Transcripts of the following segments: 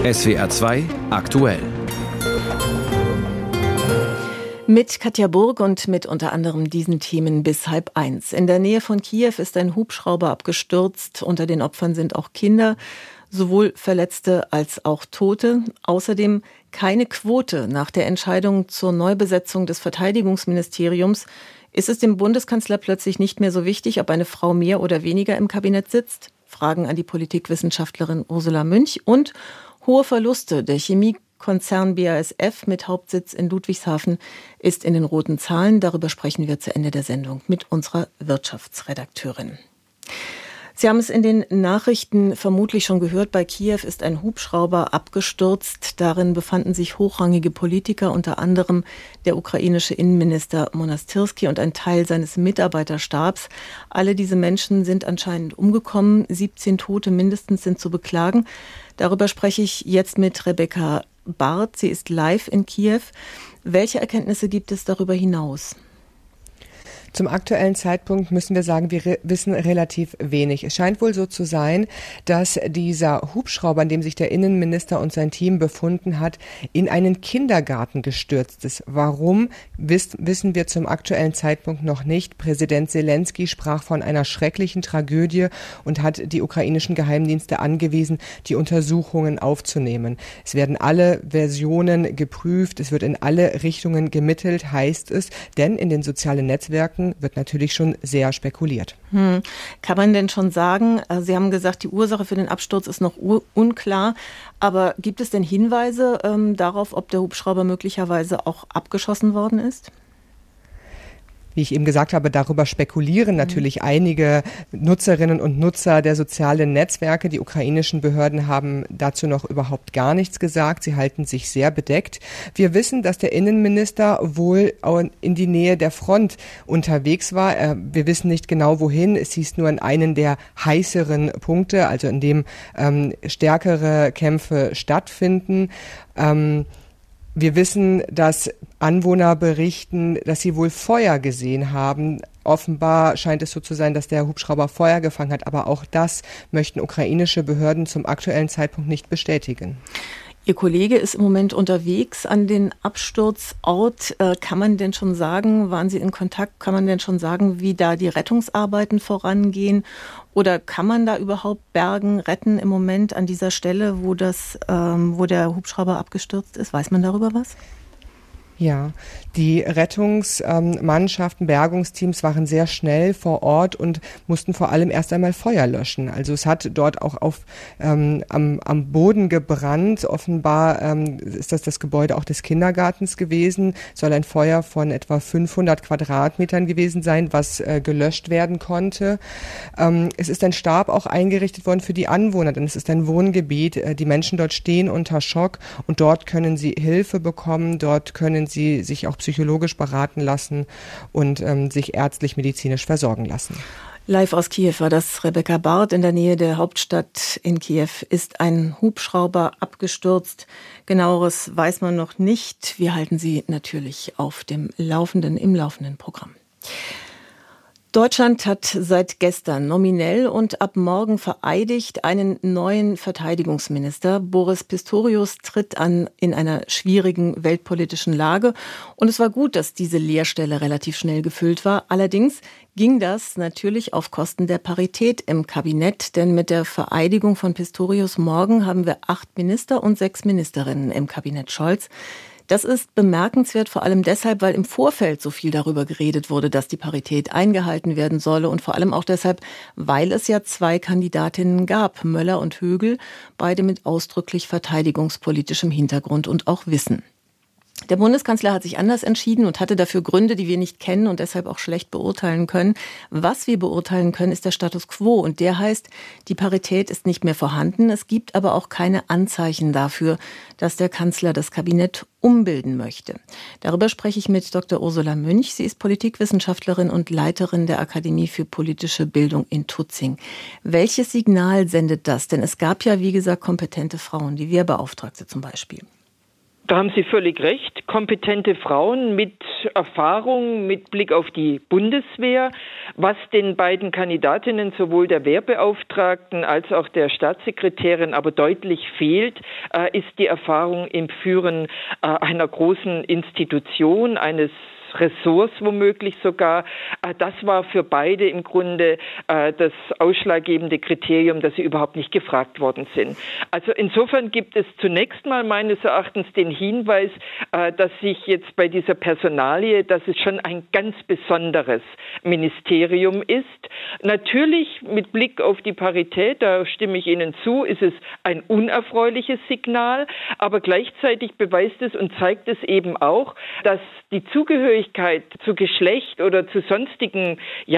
SWR 2 aktuell. Mit Katja Burg und mit unter anderem diesen Themen bis 12:30. In der Nähe von Kiew ist ein Hubschrauber abgestürzt. Unter den Opfern sind auch Kinder, sowohl Verletzte als auch Tote. Außerdem keine Quote. Nach der Entscheidung zur Neubesetzung des Verteidigungsministeriums ist es dem Bundeskanzler plötzlich nicht mehr so wichtig, ob eine Frau mehr oder weniger im Kabinett sitzt. Fragen an die Politikwissenschaftlerin Ursula Münch und hohe Verluste. Der Chemiekonzern BASF mit Hauptsitz in Ludwigshafen ist in den roten Zahlen. Darüber sprechen wir zu Ende der Sendung mit unserer Wirtschaftsredakteurin. Sie haben es in den Nachrichten vermutlich schon gehört, bei Kiew ist ein Hubschrauber abgestürzt. Darin befanden sich hochrangige Politiker, unter anderem der ukrainische Innenminister Monastirski und ein Teil seines Mitarbeiterstabs. Alle diese Menschen sind anscheinend umgekommen. 17 Tote mindestens sind zu beklagen. Darüber spreche ich jetzt mit Rebecca Barth. Sie ist live in Kiew. Welche Erkenntnisse gibt es darüber hinaus? Zum aktuellen Zeitpunkt müssen wir sagen, wir wissen relativ wenig. Es scheint wohl so zu sein, dass dieser Hubschrauber, in dem sich der Innenminister und sein Team befunden hat, in einen Kindergarten gestürzt ist. Warum, wissen wir zum aktuellen Zeitpunkt noch nicht. Präsident Selenskyj sprach von einer schrecklichen Tragödie und hat die ukrainischen Geheimdienste angewiesen, die Untersuchungen aufzunehmen. Es werden alle Versionen geprüft, es wird in alle Richtungen gemittelt, heißt es, denn in den sozialen Netzwerken wird natürlich schon sehr spekuliert. Kann man denn schon sagen, Sie haben gesagt, die Ursache für den Absturz ist noch unklar, aber gibt es denn Hinweise darauf, ob der Hubschrauber möglicherweise auch abgeschossen worden ist? Wie ich eben gesagt habe, darüber spekulieren natürlich einige Nutzerinnen und Nutzer der sozialen Netzwerke. Die ukrainischen Behörden haben dazu noch überhaupt gar nichts gesagt. Sie halten sich sehr bedeckt. Wir wissen, dass der Innenminister wohl in die Nähe der Front unterwegs war. Wir wissen nicht genau wohin. Es hieß nur in einen der heißeren Punkte, also in dem stärkere Kämpfe stattfinden. Wir wissen, dass Anwohner berichten, dass sie wohl Feuer gesehen haben. Offenbar scheint es so zu sein, dass der Hubschrauber Feuer gefangen hat. Aber auch das möchten ukrainische Behörden zum aktuellen Zeitpunkt nicht bestätigen. Ihr Kollege ist im Moment unterwegs an den Absturzort. Kann man denn schon sagen, waren Sie in Kontakt, kann man denn schon sagen, wie da die Rettungsarbeiten vorangehen? Oder kann man da überhaupt bergen, retten im Moment an dieser Stelle, wo der Hubschrauber abgestürzt ist? Weiß man darüber was? Ja, die Rettungsmannschaften, Bergungsteams waren sehr schnell vor Ort und mussten vor allem erst einmal Feuer löschen. Also es hat dort auch am Boden gebrannt. Offenbar ist das Gebäude auch des Kindergartens gewesen. Soll ein Feuer von etwa 500 Quadratmetern gewesen sein, was gelöscht werden konnte. Es ist ein Stab auch eingerichtet worden für die Anwohner, denn es ist ein Wohngebiet. Die Menschen dort stehen unter Schock und dort können sie Hilfe bekommen, dort können sie sich auch psychologisch beraten lassen und sich ärztlich-medizinisch versorgen lassen. Live aus Kiew war das Rebecca Barth. In der Nähe der Hauptstadt in Kiew ist ein Hubschrauber abgestürzt. Genaueres weiß man noch nicht. Wir halten Sie natürlich im laufenden Programm. Deutschland hat seit gestern nominell und ab morgen vereidigt einen neuen Verteidigungsminister. Boris Pistorius tritt an in einer schwierigen weltpolitischen Lage. Und es war gut, dass diese Lehrstelle relativ schnell gefüllt war. Allerdings ging das natürlich auf Kosten der Parität im Kabinett. Denn mit der Vereidigung von Pistorius morgen haben wir 8 Minister und 6 Ministerinnen im Kabinett Scholz. Das ist bemerkenswert, vor allem deshalb, weil im Vorfeld so viel darüber geredet wurde, dass die Parität eingehalten werden solle und vor allem auch deshalb, weil es ja 2 Kandidatinnen gab, Möller und Högel, beide mit ausdrücklich verteidigungspolitischem Hintergrund und auch Wissen. Der Bundeskanzler hat sich anders entschieden und hatte dafür Gründe, die wir nicht kennen und deshalb auch schlecht beurteilen können. Was wir beurteilen können, ist der Status quo und der heißt, die Parität ist nicht mehr vorhanden. Es gibt aber auch keine Anzeichen dafür, dass der Kanzler das Kabinett umbilden möchte. Darüber spreche ich mit Dr. Ursula Münch. Sie ist Politikwissenschaftlerin und Leiterin der Akademie für politische Bildung in Tutzing. Welches Signal sendet das? Denn es gab ja, wie gesagt, kompetente Frauen, die Wehrbeauftragte zum Beispiel. Da haben Sie völlig recht. Kompetente Frauen mit Erfahrung, mit Blick auf die Bundeswehr. Was den beiden Kandidatinnen, sowohl der Wehrbeauftragten als auch der Staatssekretärin, aber deutlich fehlt, ist die Erfahrung im Führen einer großen Institution, eines Ressorts womöglich sogar. Das war für beide im Grunde das ausschlaggebende Kriterium, dass sie überhaupt nicht gefragt worden sind. Also insofern gibt es zunächst mal meines Erachtens den Hinweis, dass sich jetzt bei dieser Personalie, dass es schon ein ganz besonderes Ministerium ist. Natürlich mit Blick auf die Parität, da stimme ich Ihnen zu, ist es ein unerfreuliches Signal, aber gleichzeitig beweist es und zeigt es eben auch, dass die Zugehörigkeit zu Geschlecht oder zu sonstigen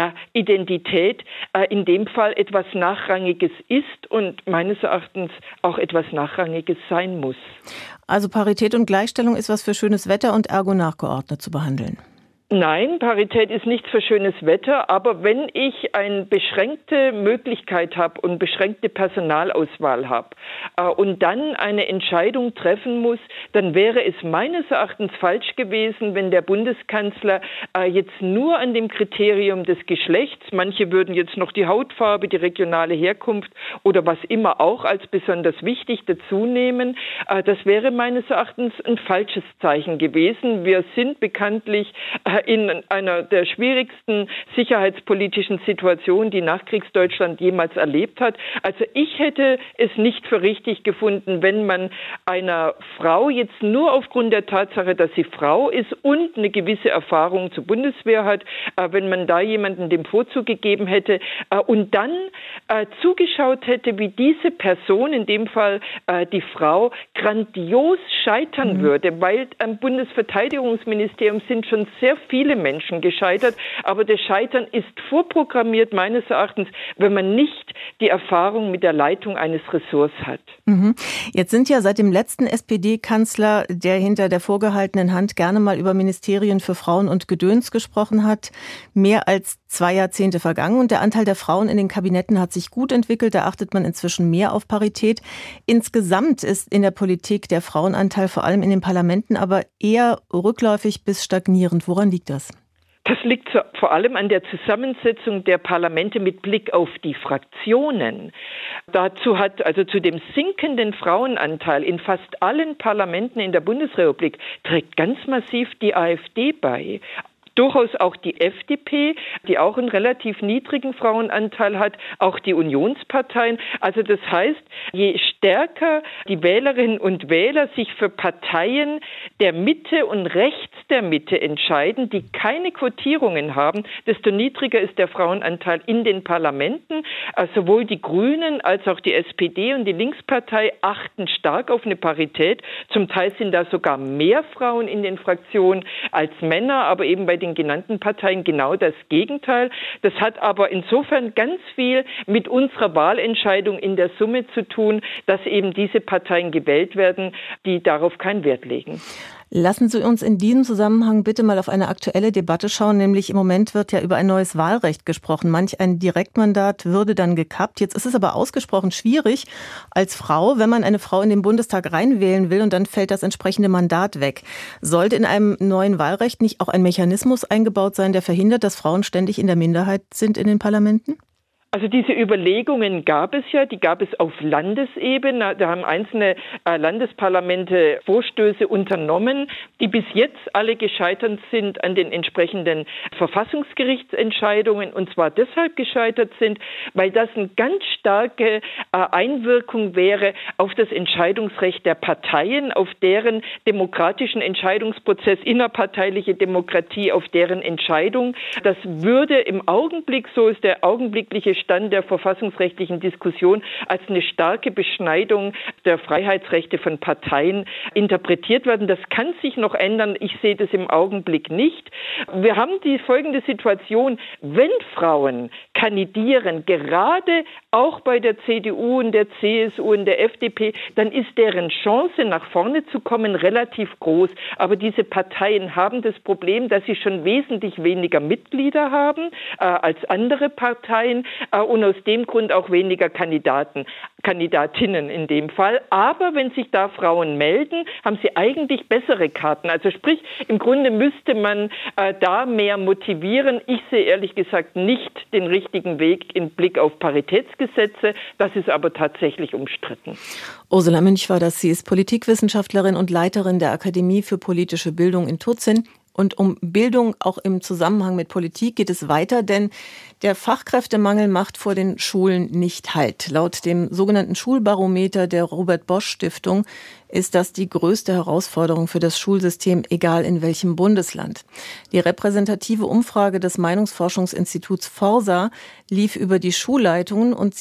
Identität in dem Fall etwas Nachrangiges ist und meines Erachtens auch etwas Nachrangiges sein muss. Also Parität und Gleichstellung ist was für schönes Wetter und ergo nachgeordnet zu behandeln. Nein, Parität ist nichts für schönes Wetter, aber wenn ich eine beschränkte Möglichkeit habe und beschränkte Personalauswahl habe und dann eine Entscheidung treffen muss, dann wäre es meines Erachtens falsch gewesen, wenn der Bundeskanzler jetzt nur an dem Kriterium des Geschlechts, manche würden jetzt noch die Hautfarbe, die regionale Herkunft oder was immer auch als besonders wichtig dazu nehmen, das wäre meines Erachtens ein falsches Zeichen gewesen. Wir sind bekanntlich in einer der schwierigsten sicherheitspolitischen Situationen, die Nachkriegsdeutschland jemals erlebt hat. Also ich hätte es nicht für richtig gefunden, wenn man einer Frau jetzt nur aufgrund der Tatsache, dass sie Frau ist und eine gewisse Erfahrung zur Bundeswehr hat, wenn man da jemanden den Vorzug gegeben hätte und dann zugeschaut hätte, wie diese Person, in dem Fall die Frau, grandios scheitern würde, weil am Bundesverteidigungsministerium sind schon sehr viele Menschen gescheitert, aber das Scheitern ist vorprogrammiert meines Erachtens, wenn man nicht die Erfahrung mit der Leitung eines Ressorts hat. Jetzt sind ja seit dem letzten SPD-Kanzler, der hinter der vorgehaltenen Hand gerne mal über Ministerien für Frauen und Gedöns gesprochen hat, mehr als 2 Jahrzehnte vergangen und der Anteil der Frauen in den Kabinetten hat sich gut entwickelt. Da achtet man inzwischen mehr auf Parität. Insgesamt ist in der Politik der Frauenanteil vor allem in den Parlamenten aber eher rückläufig bis stagnierend. Woran liegt das? Das liegt vor allem an der Zusammensetzung der Parlamente mit Blick auf die Fraktionen. Dazu hat also zu dem sinkenden Frauenanteil in fast allen Parlamenten in der Bundesrepublik trägt ganz massiv die AfD bei. Durchaus auch die FDP, die auch einen relativ niedrigen Frauenanteil hat, auch die Unionsparteien. Also das heißt, je stärker die Wählerinnen und Wähler sich für Parteien der Mitte und rechts der Mitte entscheiden, die keine Quotierungen haben, desto niedriger ist der Frauenanteil in den Parlamenten. Sowohl die Grünen als auch die SPD und die Linkspartei achten stark auf eine Parität. Zum Teil sind da sogar mehr Frauen in den Fraktionen als Männer, aber eben bei den genannten Parteien genau das Gegenteil. Das hat aber insofern ganz viel mit unserer Wahlentscheidung in der Summe zu tun, dass eben diese Parteien gewählt werden, die darauf keinen Wert legen. Lassen Sie uns in diesem Zusammenhang bitte mal auf eine aktuelle Debatte schauen, nämlich im Moment wird ja über ein neues Wahlrecht gesprochen. Manch ein Direktmandat würde dann gekappt. Jetzt ist es aber ausgesprochen schwierig als Frau, wenn man eine Frau in den Bundestag reinwählen will und dann fällt das entsprechende Mandat weg. Sollte in einem neuen Wahlrecht nicht auch ein Mechanismus eingebaut sein, der verhindert, dass Frauen ständig in der Minderheit sind in den Parlamenten? Also diese Überlegungen gab es ja, die gab es auf Landesebene. Da haben einzelne Landesparlamente Vorstöße unternommen, die bis jetzt alle gescheitert sind an den entsprechenden Verfassungsgerichtsentscheidungen. Und zwar deshalb gescheitert sind, weil das eine ganz starke Einwirkung wäre auf das Entscheidungsrecht der Parteien, auf deren demokratischen Entscheidungsprozess, innerparteiliche Demokratie, auf deren Entscheidung. Das würde im Augenblick, so ist der augenblickliche Stand der verfassungsrechtlichen Diskussion, als eine starke Beschneidung der Freiheitsrechte von Parteien interpretiert werden. Das kann sich noch ändern. Ich sehe das im Augenblick nicht. Wir haben die folgende Situation, wenn Frauen kandidieren, gerade auch bei der CDU und der CSU und der FDP, dann ist deren Chance, nach vorne zu kommen, relativ groß. Aber diese Parteien haben das Problem, dass sie schon wesentlich weniger Mitglieder haben als andere Parteien. und aus dem Grund auch weniger Kandidatinnen in dem Fall. Aber wenn sich da Frauen melden, haben sie eigentlich bessere Karten. Also sprich, im Grunde müsste man da mehr motivieren. Ich sehe ehrlich gesagt nicht den richtigen Weg im Blick auf Paritätsgesetze. Das ist aber tatsächlich umstritten. Ursula Münch war das. Sie ist Politikwissenschaftlerin und Leiterin der Akademie für politische Bildung in Tutzing. Und um Bildung auch im Zusammenhang mit Politik geht es weiter, denn der Fachkräftemangel macht vor den Schulen nicht Halt. Laut dem sogenannten Schulbarometer der Robert-Bosch-Stiftung ist das die größte Herausforderung für das Schulsystem, egal in welchem Bundesland. Die repräsentative Umfrage des Meinungsforschungsinstituts Forsa lief über die Schulleitungen und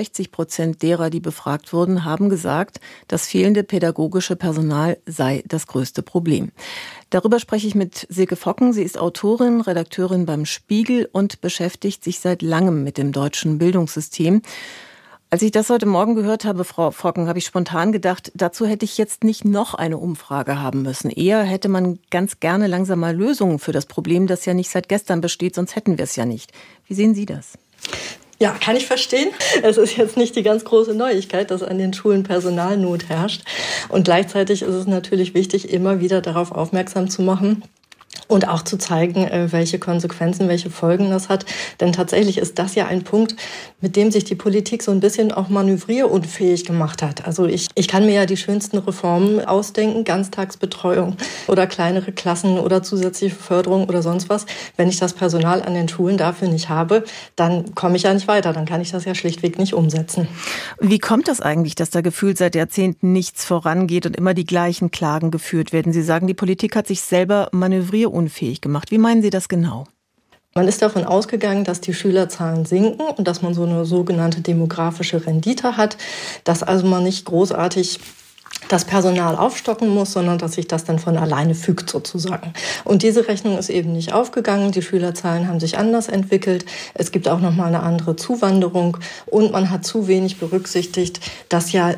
67% derer, die befragt wurden, haben gesagt, das fehlende pädagogische Personal sei das größte Problem. Darüber spreche ich mit Silke Focken. Sie ist Autorin, Redakteurin beim Spiegel und beschäftigt sich seit langem mit dem deutschen Bildungssystem. Als ich das heute Morgen gehört habe, Frau Focken, habe ich spontan gedacht, dazu hätte ich jetzt nicht noch eine Umfrage haben müssen. Eher hätte man ganz gerne langsam mal Lösungen für das Problem, das ja nicht seit gestern besteht, sonst hätten wir es ja nicht. Wie sehen Sie das? Ja, kann ich verstehen. Es ist jetzt nicht die ganz große Neuigkeit, dass an den Schulen Personalnot herrscht. Und gleichzeitig ist es natürlich wichtig, immer wieder darauf aufmerksam zu machen, und auch zu zeigen, welche Konsequenzen, welche Folgen das hat. Denn tatsächlich ist das ja ein Punkt, mit dem sich die Politik so ein bisschen auch manövrierunfähig gemacht hat. Also ich kann mir ja die schönsten Reformen ausdenken, Ganztagsbetreuung oder kleinere Klassen oder zusätzliche Förderung oder sonst was. Wenn ich das Personal an den Schulen dafür nicht habe, dann komme ich ja nicht weiter. Dann kann ich das ja schlichtweg nicht umsetzen. Wie kommt das eigentlich, dass da gefühlt seit Jahrzehnten nichts vorangeht und immer die gleichen Klagen geführt werden? Sie sagen, die Politik hat sich selber manövrierunfähig gemacht. Wie meinen Sie das genau? Man ist davon ausgegangen, dass die Schülerzahlen sinken und dass man so eine sogenannte demografische Rendite hat, dass also man nicht großartig das Personal aufstocken muss, sondern dass sich das dann von alleine fügt sozusagen. Und diese Rechnung ist eben nicht aufgegangen. Die Schülerzahlen haben sich anders entwickelt. Es gibt auch nochmal eine andere Zuwanderung und man hat zu wenig berücksichtigt, dass ja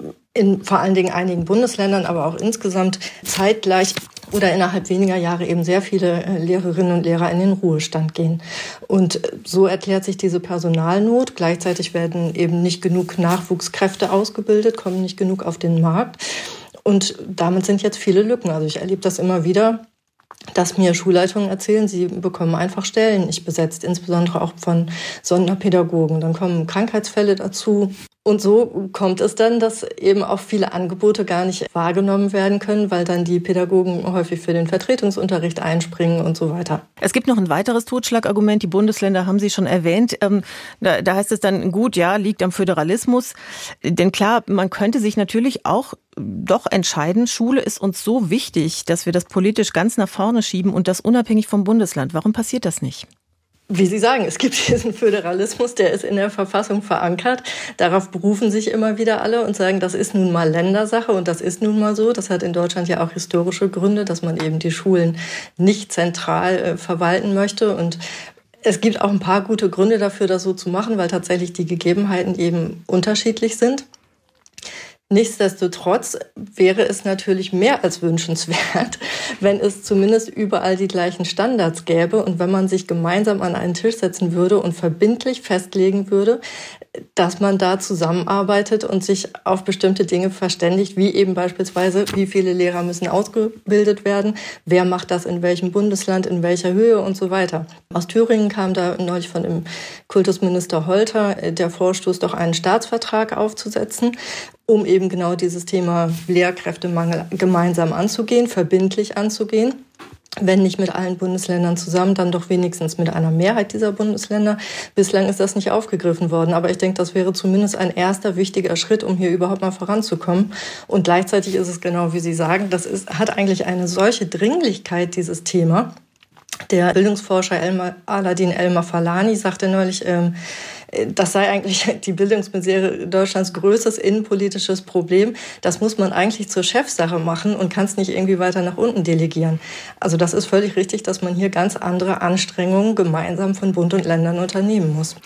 in vor allen Dingen einigen Bundesländern, aber auch insgesamt zeitgleich oder innerhalb weniger Jahre eben sehr viele Lehrerinnen und Lehrer in den Ruhestand gehen. Und so erklärt sich diese Personalnot. Gleichzeitig werden eben nicht genug Nachwuchskräfte ausgebildet, kommen nicht genug auf den Markt. Und damit sind jetzt viele Lücken. Also ich erlebe das immer wieder, dass mir Schulleitungen erzählen, sie bekommen einfach Stellen nicht besetzt, insbesondere auch von Sonderpädagogen. Dann kommen Krankheitsfälle dazu. Und so kommt es dann, dass eben auch viele Angebote gar nicht wahrgenommen werden können, weil dann die Pädagogen häufig für den Vertretungsunterricht einspringen und so weiter. Es gibt noch ein weiteres Totschlagargument. Die Bundesländer haben Sie schon erwähnt. Da heißt es dann, gut, ja, liegt am Föderalismus. Denn klar, man könnte sich natürlich auch doch entscheiden, Schule ist uns so wichtig, dass wir das politisch ganz nach vorne schieben und das unabhängig vom Bundesland. Warum passiert das nicht? Wie Sie sagen, es gibt diesen Föderalismus, der ist in der Verfassung verankert. Darauf berufen sich immer wieder alle und sagen, das ist nun mal Ländersache und das ist nun mal so. Das hat in Deutschland ja auch historische Gründe, dass man eben die Schulen nicht zentral verwalten möchte. Und es gibt auch ein paar gute Gründe dafür, das so zu machen, weil tatsächlich die Gegebenheiten eben unterschiedlich sind. Nichtsdestotrotz wäre es natürlich mehr als wünschenswert, wenn es zumindest überall die gleichen Standards gäbe und wenn man sich gemeinsam an einen Tisch setzen würde und verbindlich festlegen würde, dass man da zusammenarbeitet und sich auf bestimmte Dinge verständigt, wie eben beispielsweise, wie viele Lehrer müssen ausgebildet werden, wer macht das in welchem Bundesland, in welcher Höhe und so weiter. Aus Thüringen kam da neulich von dem Kultusminister Holter der Vorstoß, doch einen Staatsvertrag aufzusetzen, um eben genau dieses Thema Lehrkräftemangel gemeinsam anzugehen, verbindlich anzugehen. Wenn nicht mit allen Bundesländern zusammen, dann doch wenigstens mit einer Mehrheit dieser Bundesländer. Bislang ist das nicht aufgegriffen worden, aber ich denke, das wäre zumindest ein erster wichtiger Schritt, um hier überhaupt mal voranzukommen. Und gleichzeitig ist es genau, wie Sie sagen, hat eigentlich eine solche Dringlichkeit, dieses Thema. Der Bildungsforscher Aladin El-Mafalani sagte neulich, das sei eigentlich die Bildungsmisere Deutschlands größtes innenpolitisches Problem. Das muss man eigentlich zur Chefsache machen und kann es nicht irgendwie weiter nach unten delegieren. Also das ist völlig richtig, dass man hier ganz andere Anstrengungen gemeinsam von Bund und Ländern unternehmen muss.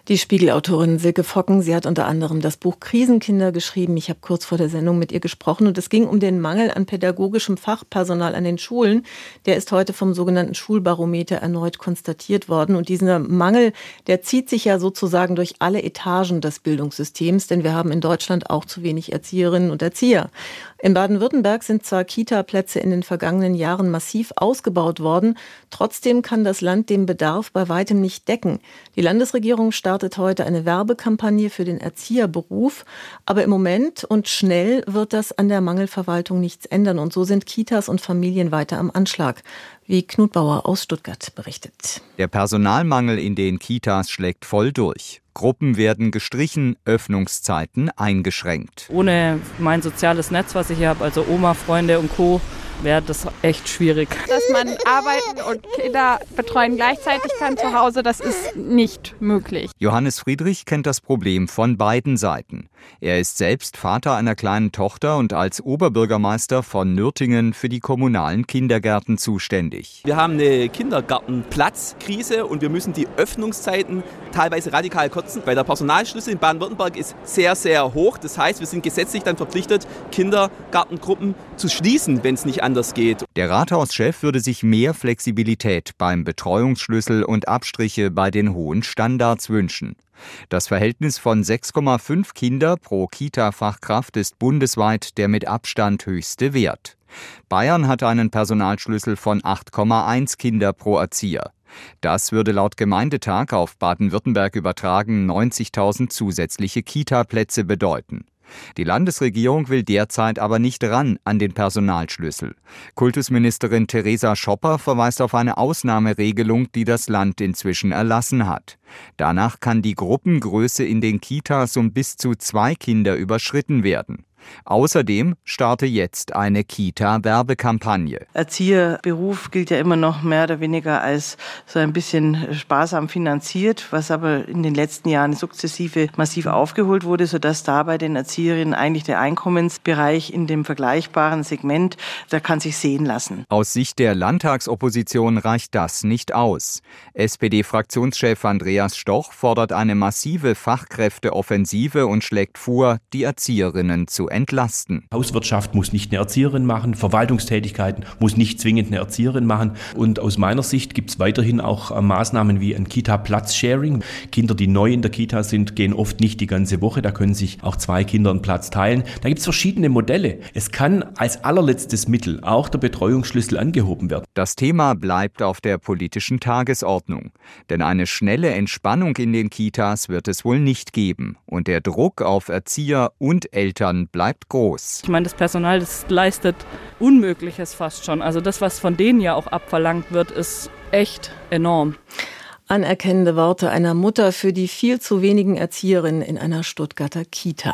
Die Spiegel-Autorin Silke Focken, sie hat unter anderem das Buch Krisenkinder geschrieben. Ich habe kurz vor der Sendung mit ihr gesprochen und es ging um den Mangel an pädagogischem Fachpersonal an den Schulen. Der ist heute vom sogenannten Schulbarometer erneut konstatiert worden. Und dieser Mangel, der zieht sich ja sozusagen durch alle Etagen des Bildungssystems, denn wir haben in Deutschland auch zu wenig Erzieherinnen und Erzieher. In Baden-Württemberg sind zwar Kita-Plätze in den vergangenen Jahren massiv ausgebaut worden, trotzdem kann das Land den Bedarf bei weitem nicht decken. Die Landesregierung startet heute eine Werbekampagne für den Erzieherberuf, aber im Moment und schnell wird das an der Mangelverwaltung nichts ändern und so sind Kitas und Familien weiter am Anschlag, wie Knut Bauer aus Stuttgart berichtet. Der Personalmangel in den Kitas schlägt voll durch. Gruppen werden gestrichen, Öffnungszeiten eingeschränkt. Ohne mein soziales Netz, was ich hier habe, also Oma, Freunde und Co., wäre das echt schwierig. Dass man arbeiten und Kinder betreuen gleichzeitig kann zu Hause, das ist nicht möglich. Johannes Friedrich kennt das Problem von beiden Seiten. Er ist selbst Vater einer kleinen Tochter und als Oberbürgermeister von Nürtingen für die kommunalen Kindergärten zuständig. Wir haben eine Kindergartenplatzkrise und wir müssen die Öffnungszeiten teilweise radikal kürzen, weil der Personalschlüssel in Baden-Württemberg ist sehr, sehr hoch. Das heißt, wir sind gesetzlich dann verpflichtet, Kindergartengruppen zu schließen, wenn es nicht anders geht. Der Rathauschef würde sich mehr Flexibilität beim Betreuungsschlüssel und Abstriche bei den hohen Standards wünschen. Das Verhältnis von 6,5 Kinder pro Kita-Fachkraft ist bundesweit der mit Abstand höchste Wert. Bayern hat einen Personalschlüssel von 8,1 Kinder pro Erzieher. Das würde laut Gemeindetag auf Baden-Württemberg übertragen 90.000 zusätzliche Kita-Plätze bedeuten. Die Landesregierung will derzeit aber nicht ran an den Personalschlüssel. Kultusministerin Theresa Schopper verweist auf eine Ausnahmeregelung, die das Land inzwischen erlassen hat. Danach kann die Gruppengröße in den Kitas um bis zu 2 Kinder überschritten werden. Außerdem starte jetzt eine Kita-Werbekampagne. Erzieherberuf gilt ja immer noch mehr oder weniger als so ein bisschen sparsam finanziert, was aber in den letzten Jahren sukzessive massiv aufgeholt wurde, sodass da bei den Erzieherinnen eigentlich der Einkommensbereich in dem vergleichbaren Segment, da kann sich sehen lassen. Aus Sicht der Landtagsopposition reicht das nicht aus. SPD-Fraktionschef Andreas Stoch fordert eine massive Fachkräfteoffensive und schlägt vor, die Erzieherinnen zu entlasten. Hauswirtschaft muss nicht eine Erzieherin machen, Verwaltungstätigkeiten muss nicht zwingend eine Erzieherin machen. Und aus meiner Sicht gibt es weiterhin auch Maßnahmen wie ein Kita-Platz-Sharing. Kinder, die neu in der Kita sind, gehen oft nicht die ganze Woche. Da können sich auch 2 Kinder einen Platz teilen. Da gibt es verschiedene Modelle. Es kann als allerletztes Mittel auch der Betreuungsschlüssel angehoben werden. Das Thema bleibt auf der politischen Tagesordnung. Denn eine schnelle Entspannung in den Kitas wird es wohl nicht geben. Und der Druck auf Erzieher und Eltern bleibt groß. Ich meine, das Personal, das leistet Unmögliches fast schon. Also das, was von denen ja auch abverlangt wird, ist echt enorm. Anerkennende Worte einer Mutter für die viel zu wenigen Erzieherinnen in einer Stuttgarter Kita.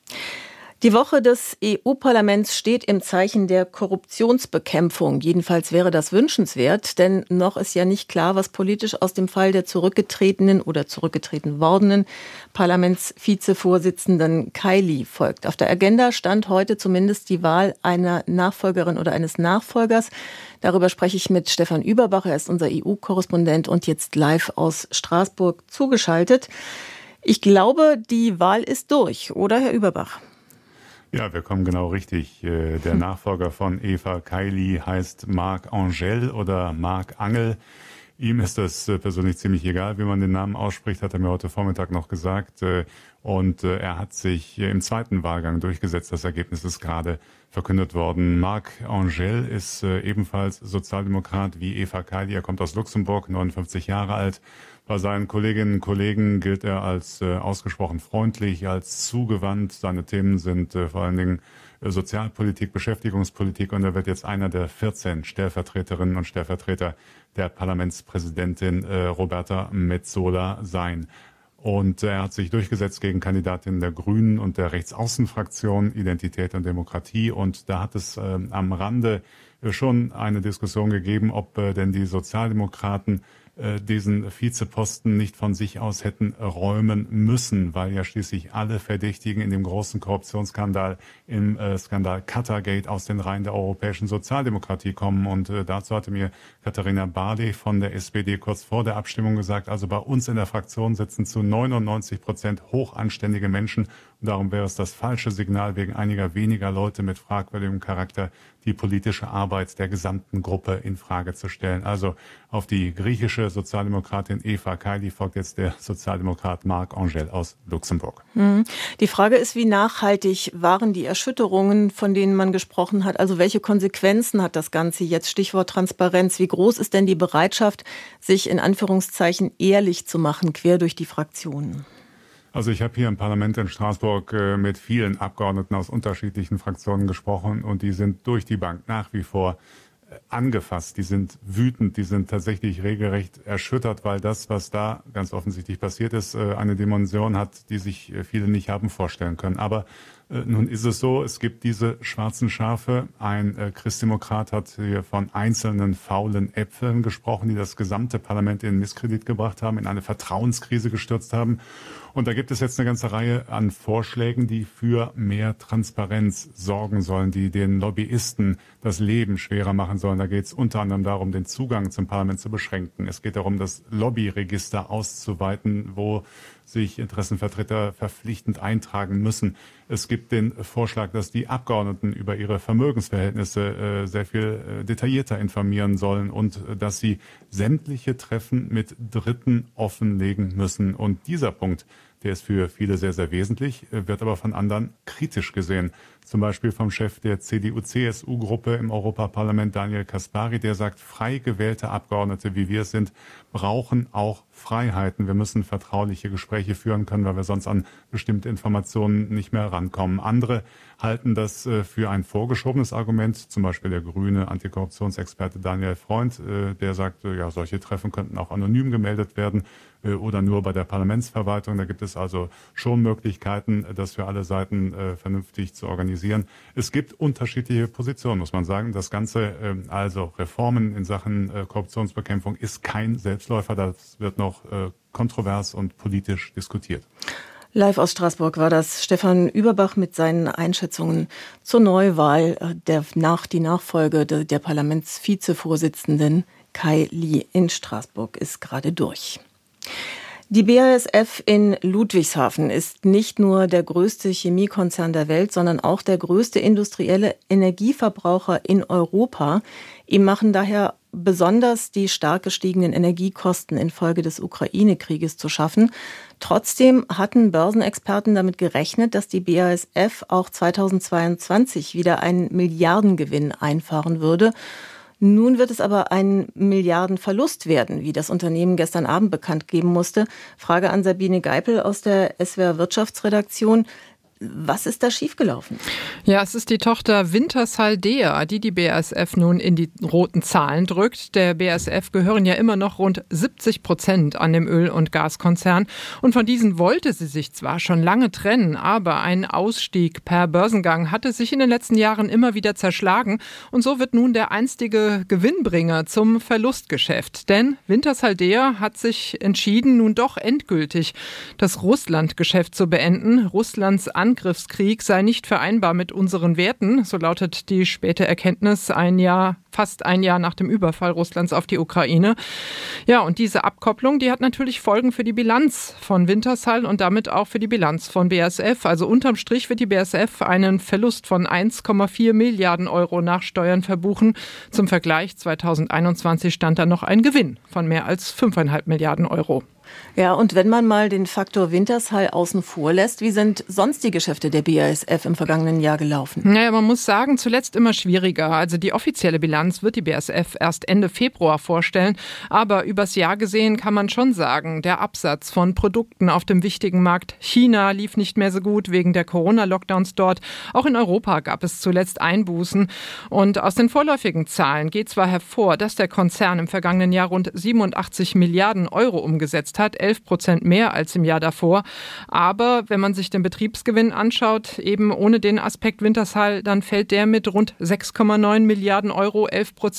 Die Woche des EU-Parlaments steht im Zeichen der Korruptionsbekämpfung. Jedenfalls wäre das wünschenswert, denn noch ist ja nicht klar, was politisch aus dem Fall der zurückgetretenen oder zurückgetreten wordenen Parlamentsvizevorsitzenden Kaili folgt. Auf der Agenda stand heute zumindest die Wahl einer Nachfolgerin oder eines Nachfolgers. Darüber spreche ich mit Stefan Überbach. Er ist unser EU-Korrespondent und jetzt live aus Straßburg zugeschaltet. Ich glaube, die Wahl ist durch, oder Herr Überbach? Ja, wir kommen genau richtig. Der Nachfolger von Eva Kaili heißt Marc Angel oder Marc Angel. Ihm ist das persönlich ziemlich egal, wie man den Namen ausspricht, hat er mir heute Vormittag noch gesagt. Und er hat sich im zweiten Wahlgang durchgesetzt. Das Ergebnis ist gerade verkündet worden. Marc Angel ist ebenfalls Sozialdemokrat wie Eva Kaili. Er kommt aus Luxemburg, 59 Jahre alt. Bei seinen Kolleginnen und Kollegen gilt er als ausgesprochen freundlich, als zugewandt. Seine Themen sind vor allen Dingen Sozialpolitik, Beschäftigungspolitik und er wird jetzt einer der 14 Stellvertreterinnen und Stellvertreter der Parlamentspräsidentin Roberta Metsola sein. Und er hat sich durchgesetzt gegen Kandidatinnen der Grünen und der Rechtsaußenfraktion Identität und Demokratie. Und da hat es am Rande schon eine Diskussion gegeben, ob denn die Sozialdemokraten diesen Vizeposten nicht von sich aus hätten räumen müssen, weil ja schließlich alle Verdächtigen in dem großen Korruptionsskandal, im Skandal Qatargate aus den Reihen der europäischen Sozialdemokratie kommen. Und dazu hatte mir Katharina Barley von der SPD kurz vor der Abstimmung gesagt, also bei uns in der Fraktion sitzen zu 99% hochanständige Menschen. Und darum wäre es das falsche Signal, wegen einiger weniger Leute mit fragwürdigem Charakter die politische Arbeit der gesamten Gruppe in Frage zu stellen. Also auf die griechische Sozialdemokratin Eva Kaili folgt jetzt der Sozialdemokrat Marc Angel aus Luxemburg. Die Frage ist, wie nachhaltig waren die Erschütterungen, von denen man gesprochen hat? Also welche Konsequenzen hat das Ganze jetzt? Stichwort Transparenz. Wie groß ist denn die Bereitschaft, sich in Anführungszeichen ehrlich zu machen, quer durch die Fraktionen? Also ich habe hier im Parlament in Straßburg mit vielen Abgeordneten aus unterschiedlichen Fraktionen gesprochen und die sind durch die Bank nach wie vor angefasst, die sind wütend, die sind tatsächlich regelrecht erschüttert, weil das, was da ganz offensichtlich passiert ist, eine Dimension hat, die sich viele nicht haben vorstellen können. Aber nun ist es so, es gibt diese schwarzen Schafe. Ein Christdemokrat hat hier von einzelnen faulen Äpfeln gesprochen, die das gesamte Parlament in Misskredit gebracht haben, in eine Vertrauenskrise gestürzt haben. Und da gibt es jetzt eine ganze Reihe an Vorschlägen, die für mehr Transparenz sorgen sollen, die den Lobbyisten das Leben schwerer machen sollen. Da geht es unter anderem darum, den Zugang zum Parlament zu beschränken. Es geht darum, das Lobbyregister auszuweiten, wo sich Interessenvertreter verpflichtend eintragen müssen. Es gibt den Vorschlag, dass die Abgeordneten über ihre Vermögensverhältnisse sehr viel detaillierter informieren sollen und dass sie sämtliche Treffen mit Dritten offenlegen müssen. Und dieser Punkt, der ist für viele sehr, sehr wesentlich, wird aber von anderen kritisch gesehen. Zum Beispiel vom Chef der CDU-CSU-Gruppe im Europaparlament, Daniel Caspary, der sagt, frei gewählte Abgeordnete, wie wir es sind, brauchen auch Freiheiten. Wir müssen vertrauliche Gespräche führen können, weil wir sonst an bestimmte Informationen nicht mehr rankommen. Andere halten das für ein vorgeschobenes Argument, zum Beispiel der grüne Antikorruptionsexperte Daniel Freund, der sagt, ja, solche Treffen könnten auch anonym gemeldet werden oder nur bei der Parlamentsverwaltung. Da gibt es also schon Möglichkeiten, das für alle Seiten vernünftig zu organisieren. Es gibt unterschiedliche Positionen, muss man sagen. Das Ganze, also Reformen in Sachen Korruptionsbekämpfung, ist kein Selbstläufer. Das wird noch kontrovers und politisch diskutiert. Live aus Straßburg war das Stefan Überbach mit seinen Einschätzungen zur Neuwahl die Nachfolge der Parlamentsvizevorsitzenden Kai Li in Straßburg ist gerade durch. Die BASF in Ludwigshafen ist nicht nur der größte Chemiekonzern der Welt, sondern auch der größte industrielle Energieverbraucher in Europa. Ihm machen daher besonders die stark gestiegenen Energiekosten infolge des Ukraine-Krieges zu schaffen. Trotzdem hatten Börsenexperten damit gerechnet, dass die BASF auch 2022 wieder einen Milliardengewinn einfahren würde. Nun wird es aber ein Milliardenverlust werden, wie das Unternehmen gestern Abend bekannt geben musste. Frage an Sabine Geipel aus der SWR Wirtschaftsredaktion. Was ist da schiefgelaufen? Ja, es ist die Tochter Wintershall Dea, die BASF nun in die roten Zahlen drückt. Der BASF gehören ja immer noch rund 70% an dem Öl- und Gaskonzern. Und von diesen wollte sie sich zwar schon lange trennen, aber ein Ausstieg per Börsengang hatte sich in den letzten Jahren immer wieder zerschlagen. Und so wird nun der einstige Gewinnbringer zum Verlustgeschäft. Denn Wintershall Dea hat sich entschieden, nun doch endgültig das Russland-Geschäft zu beenden. Russlands Angriffskrieg sei nicht vereinbar mit unseren Werten, so lautet die späte Erkenntnis fast ein Jahr nach dem Überfall Russlands auf die Ukraine. Ja, und diese Abkopplung, die hat natürlich Folgen für die Bilanz von Wintershall und damit auch für die Bilanz von BASF. Also unterm Strich wird die BASF einen Verlust von 1,4 Milliarden Euro nach Steuern verbuchen. Zum Vergleich 2021 stand da noch ein Gewinn von mehr als 5,5 Milliarden Euro. Ja, und wenn man mal den Faktor Wintershall außen vor lässt, wie sind sonst die Geschäfte der BASF im vergangenen Jahr gelaufen? Naja, man muss sagen, zuletzt immer schwieriger. Also die offizielle Bilanz wird die BASF erst Ende Februar vorstellen. Aber übers Jahr gesehen kann man schon sagen, der Absatz von Produkten auf dem wichtigen Markt China lief nicht mehr so gut wegen der Corona-Lockdowns dort. Auch in Europa gab es zuletzt Einbußen. Und aus den vorläufigen Zahlen geht zwar hervor, dass der Konzern im vergangenen Jahr rund 87 Milliarden Euro umgesetzt hat, 11% mehr als im Jahr davor. Aber wenn man sich den Betriebsgewinn anschaut, eben ohne den Aspekt Wintershall, dann fällt der mit rund 6,9 Milliarden Euro 11%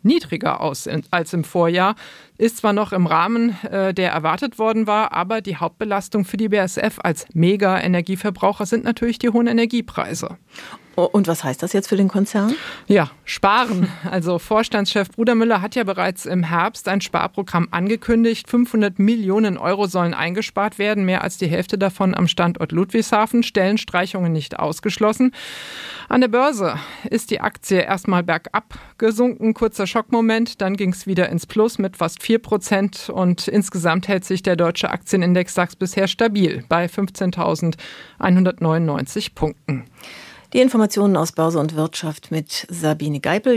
niedriger aus als im Vorjahr. Ist zwar noch im Rahmen, der erwartet worden war, aber die Hauptbelastung für die BASF als Mega-Energieverbraucher sind natürlich die hohen Energiepreise. Und was heißt das jetzt für den Konzern? Ja, sparen. Also Vorstandschef Brudermüller hat ja bereits im Herbst ein Sparprogramm angekündigt. 500 Millionen Euro sollen eingespart werden, mehr als die Hälfte davon am Standort Ludwigshafen. Stellenstreichungen nicht ausgeschlossen. An der Börse ist die Aktie erstmal bergab gesunken. Kurzer Schockmoment, dann ging es wieder ins Plus mit fast 4% und insgesamt hält sich der deutsche Aktienindex DAX bisher stabil bei 15.199 Punkten. Die Informationen aus Börse und Wirtschaft mit Sabine Geipel.